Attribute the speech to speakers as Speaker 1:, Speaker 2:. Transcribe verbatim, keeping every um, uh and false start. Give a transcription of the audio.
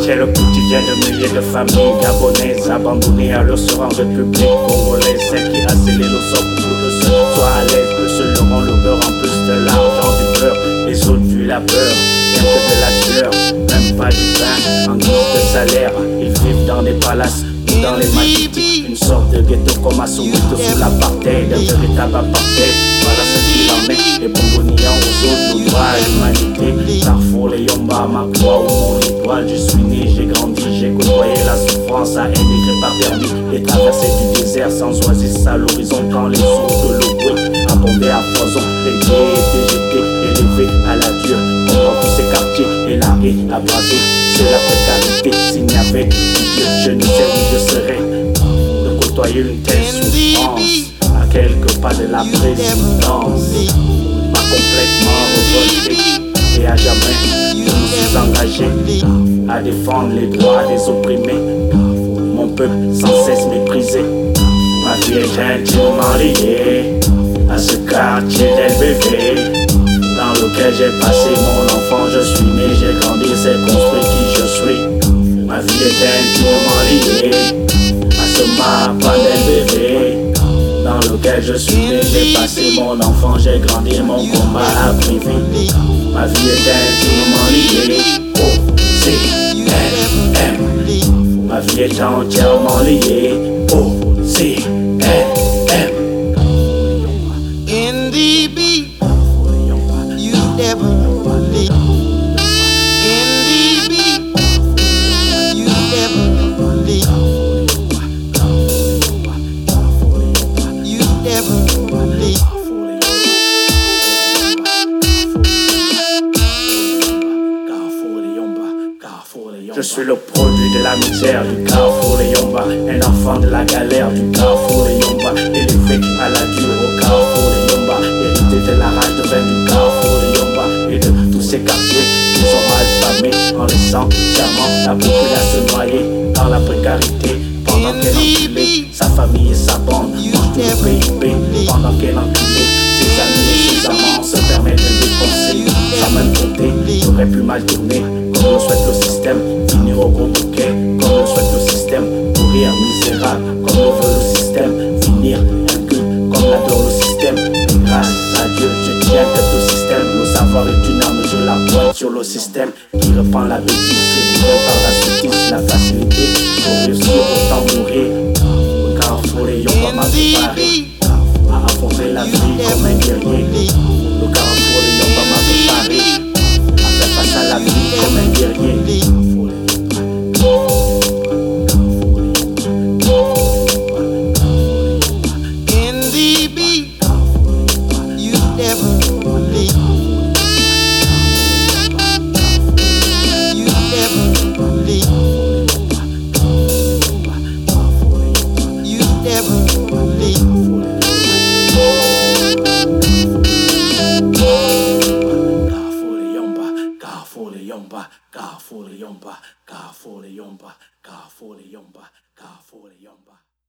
Speaker 1: C'est le quotidien de milliers de familles gabonaises abandonnées à leur sort en République congolaise. Celles qui a scellé le sort pour que ce soit à l'aise. Eux seuls auront le beurre en plus de l'argent du beurre. Les autres du la peur, rien que de la sueur, même pas du pain en guise de salaire. Ils vivent dans des palaces ou dans les magnifiques. Une sorte de ghetto comme à Soweto sous l'apartheid, un véritable apartheid. Voilà ce qu'il en est. Les Bongoniens aux autres, nos droits à l'humanité. Carrefour, les Yomba, ma croix ou mon étoile. Je suis né, j'ai grandi, j'ai côtoyé la souffrance, à émigrer par permis et traverser du désert sans oasis à l'horizon quand les eaux de l'eau brûlent, abondées à foison. Les pieds étaient jetés, élevés à la dure, comme dans tous ces quartiers, et la haie a brasé sur la précarité. S'il n'y avait Dieu, je ne sais où je serais. De côtoyer une telle souffrance à quelques pas de la présidence m'a complètement révolté. Et à jamais, je me suis engagé à défendre les droits des opprimés. Mon peuple sans cesse méprisé. Ma vie est intimement liée à ce quartier d'L B V dans lequel j'ai passé mon enfant. Je suis né, j'ai grandi, c'est construit qui je suis. Ma vie est intimement liée à ce mapa d'L B V dans lequel je suis né, j'ai passé mon enfant, j'ai grandi, mon combat a privé. Ma vie est intimement liée au C N M. Ma vie est entièrement liée au C N M.
Speaker 2: N D B, you never leave. N D B, you never leave. You never leave.
Speaker 1: Je suis le produit de la misère du Carrefour les Yomba, un enfant de la galère du Carrefour les Yomba, élevé à la dure au Carrefour les Yomba, hérité de la rage de vin du Carrefour les Yomba et de tous ces quartiers qui sont affamés en laissant sciemment la population noyée dans la précarité pendant qu'elle enculée sa famille et sa bande mangent tout le P I B pendant qu'elle enculée ses amis et ses amants se permettent de dépenser sans même compter. J'aurais pu mal tourner comme le souhaite le système, finir au gros bouquet comme le souhaite le système, mourir misérable comme le veut le système, finir inculte comme l'adore le système. Et grâce à Dieu je tiens tête au système. Le savoir est une arme, je la pointe sur le système qui reprend la bêtise et gouverne par la sottise, la facilité pour réussir autant mourir. Le Carrefour les Yomba m'a préparé à affronter la vie comme un guerrier. Le Carrefour les Yomba m'a préparé à faire face à la vie comme un guerrier.
Speaker 2: N D B, you never leave. You never leave. You never leave.
Speaker 1: Carrefour les Yomba, Carrefour les Yomba, Carrefour les Yomba, Carrefour les Yomba, Carrefour les Yomba.